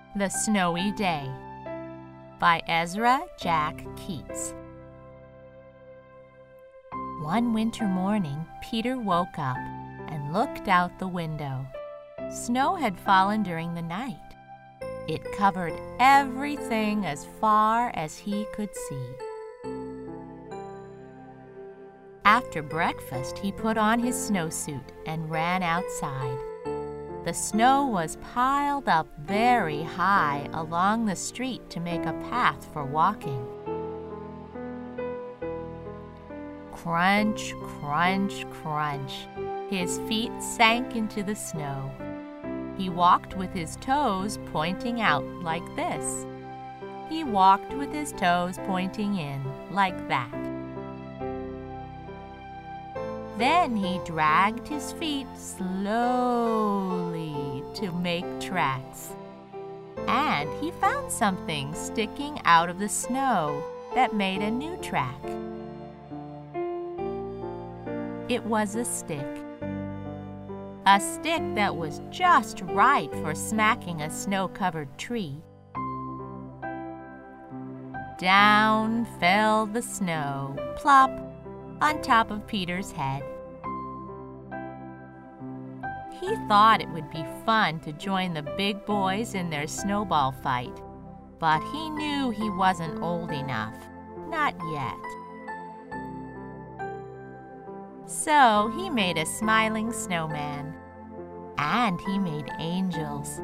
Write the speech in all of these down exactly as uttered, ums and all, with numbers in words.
The Snowy Day by Ezra Jack Keats. One winter morning, Peter woke up and looked out the window. Snow had fallen during the night. It covered everything as far as he could see. After breakfast, he put on his snowsuit and ran outside. The snow was piled up very high along the street to make a path for walking. Crunch, crunch, crunch. His feet sank into the snow. He walked with his toes pointing out like this. He walked with his toes pointing in like that. Then he dragged his feet slowly to make tracks. And he found something sticking out of the snow that made a new track. It was a stick. A stick that was just right for smacking a snow-covered tree. Down fell the snow, plop, on top of Peter's head. He thought it would be fun to join the big boys in their snowball fight, but he knew he wasn't old enough, not yet. So he made a smiling snowman, and he made angels.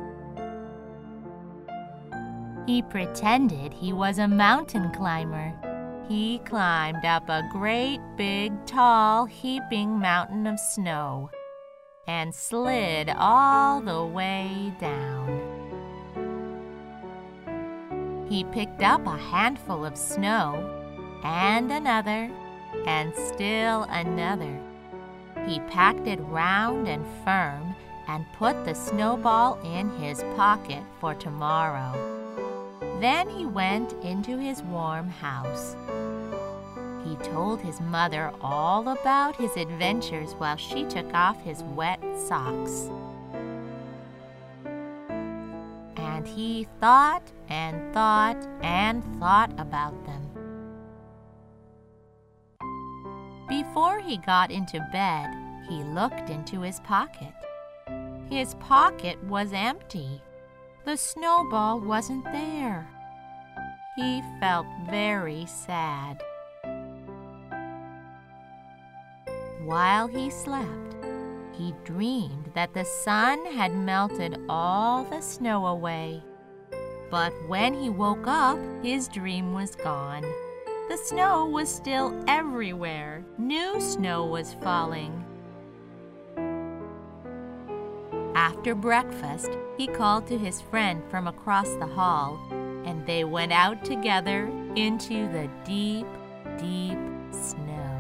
He pretended he was a mountain climber. He climbed up a great big tall heaping mountain of snow and slid all the way down. He picked up a handful of snow and another and still another. He packed it round and firm and put the snowball in his pocket for tomorrow. Then he went into his warm house. He told his mother all about his adventures while she took off his wet socks. And he thought and thought and thought about them. Before he got into bed, he looked into his pocket. His pocket was empty. The snowball wasn't there. He felt very sad. While he slept, he dreamed that the sun had melted all the snow away. But when he woke up, his dream was gone. The snow was still everywhere. New snow was falling. After breakfast, he called to his friend from across the hall, and they went out together into the deep, deep snow.